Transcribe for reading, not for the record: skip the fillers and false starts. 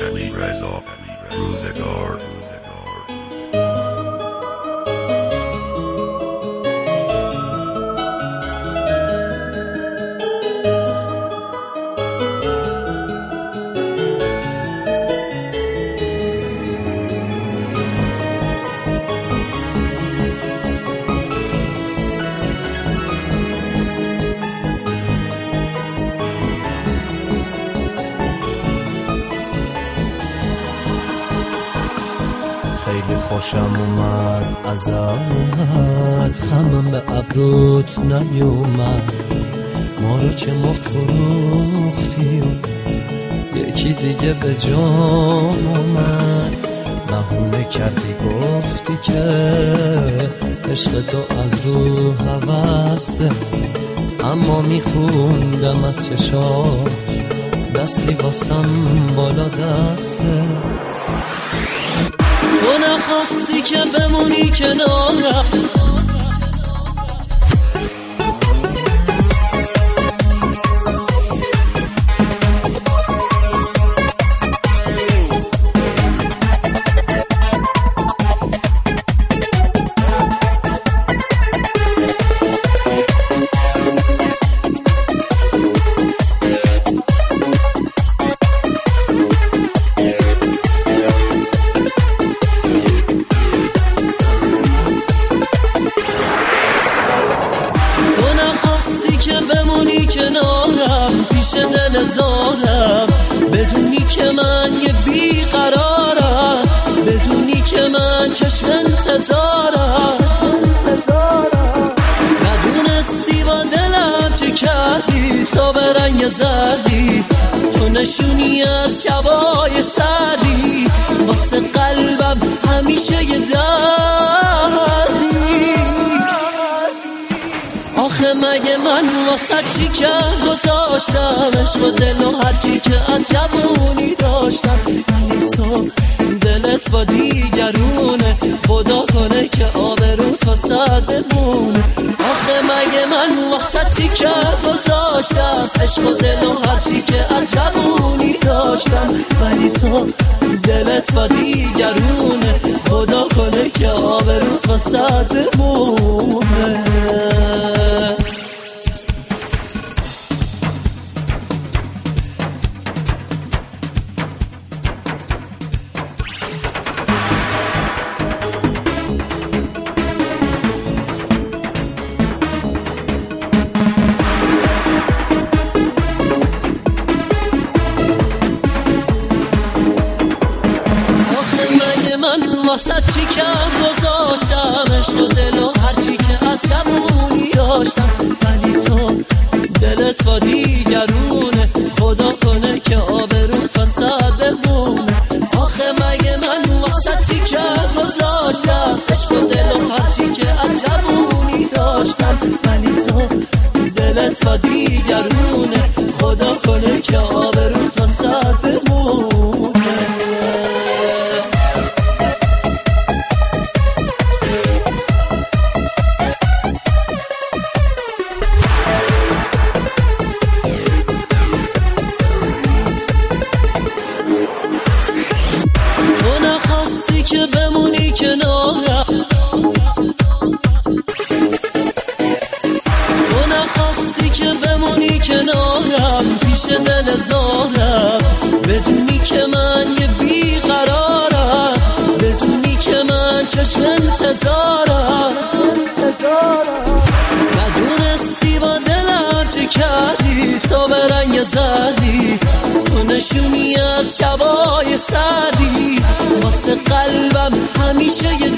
رضا روزگار. خیلی خوشم اومد ازت، خمم به ابروت نیومد، ما رو چه مفت فروختی و یکی دیگه به جان اومد. بهونه کردی گفتی که عشق تو از رو هوسه، اما میخوندم از چشات دستی واسم بالا دسته. تو نخواستی که بمونی کنارم، کنارم پیش دل زارم، بدونی که من یه بیقرارم، بدونی که من چشم انتظارم. ندونستی با دلم چه کردی تا به رنگ زردی، تو نشونی از شبای سردی، واسه قلبم همیشه یه دردی. آخه مگه من واسه چی که گذاشتم عشق و دل و هرچی که از جوونی داشتم، ولی تو دلت با دیگرونه، خدا کنه که آبرو تو سر بمونه. آخه مگه من واسه چی که گذاشتم عشق و دل و هرچی که از جوونی داشتم، ولی تو دلت با دیگرونه، خدا کنه که آبرو تو سر بمونه. واسه چی که گذاشتم عشق و دل و هرچی که از جوونی داشتم، ولی تو دلت با دیگرونه، خدا کنه که آبرو تا سر بمونه. آخه مگه من واسه چی که گذاشتم عشق و دل و هرچی که از جوونی داشتم، ولی تو دلت با دیگرونه، خدا کنه که آبرو تا سر بمونه. که بمونی کنارم، تو نخواستی که بمونی کنارم پیش دل زارم، بدونی که من یه بیقرارم، بدونی که من چشم انتظارم. ندونستی با دلم چه کردی تا به رنگ زردی، تو نشونی از شبای سردی، واسه قلبم همیشه یه